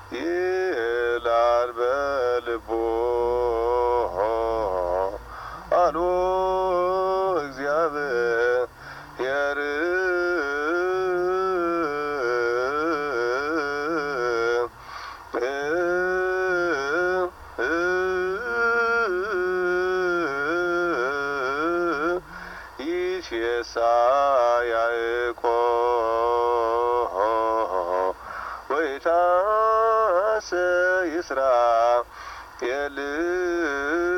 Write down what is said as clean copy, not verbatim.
ይላል በልቡ አሉ እግዚአብሔር ይትፌሳ ያዕቆብ ወይታሰ ይስራኤል